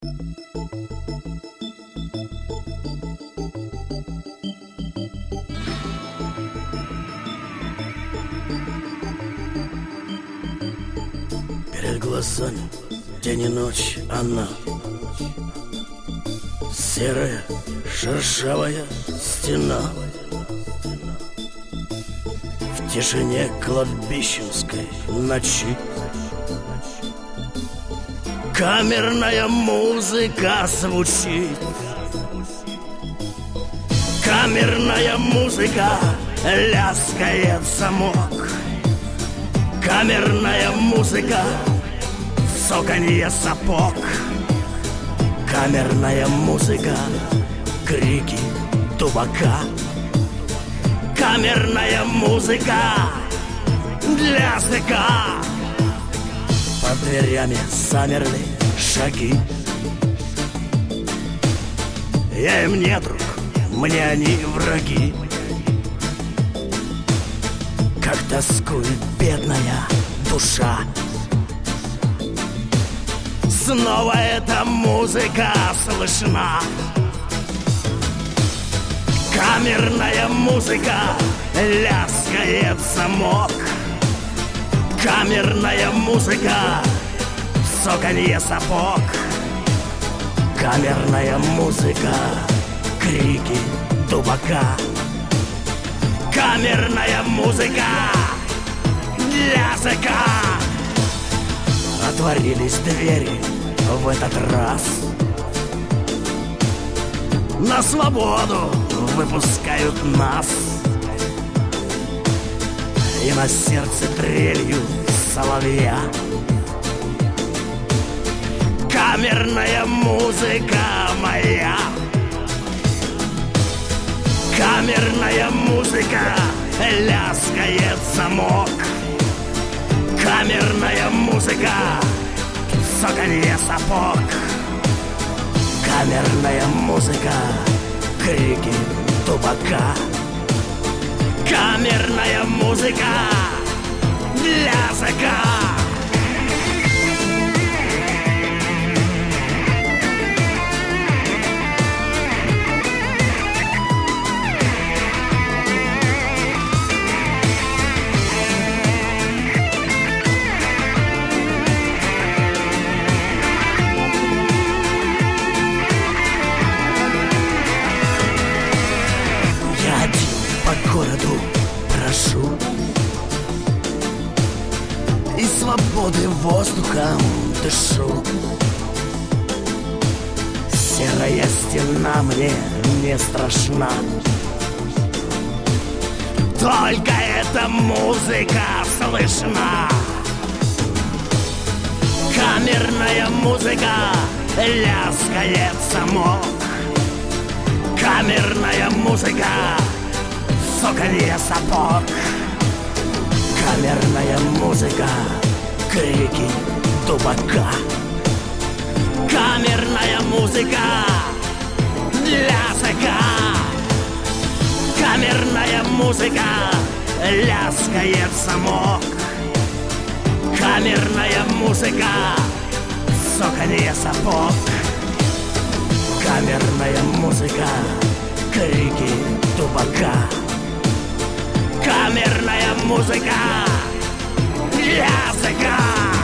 Перед глазами день и ночь она, серая шершавая стена. В тишине кладбищенской ночи камерная музыка звучит. Камерная музыка, лязгает замок. Камерная музыка, цоканье сапог. Камерная музыка, крики тубака. Камерная музыка для языка. Под дверями замерли шаги. Я им не друг, мне они враги. Как тоскует бедная душа. Снова эта музыка слышна. Камерная музыка, лязгает замок. Камерная музыка, цоканье сапог. Камерная музыка, крики тубака. Камерная музыка для языка. Отворились двери в этот раз. На свободу выпускают нас. И на сердце трелью соловья. Камерная музыка моя. Камерная музыка, лязгает замок. Камерная музыка, цоканье сапог. Камерная музыка, крики тубака. Камерная музыка для языка. По городу прошу и свободы воздухом дышу. Серая стена мне не страшна. Только эта музыка слышна. Камерная музыка, лязгает замок. Камерная музыка, цоканье сапог. Камерная музыка, крики тубака. Камерная музыка для языка. Камерная музыка, лязгает замок. Камерная музыка, цоканье сапог. Камерная музыка, крики тубака. Камерная музыка для языка.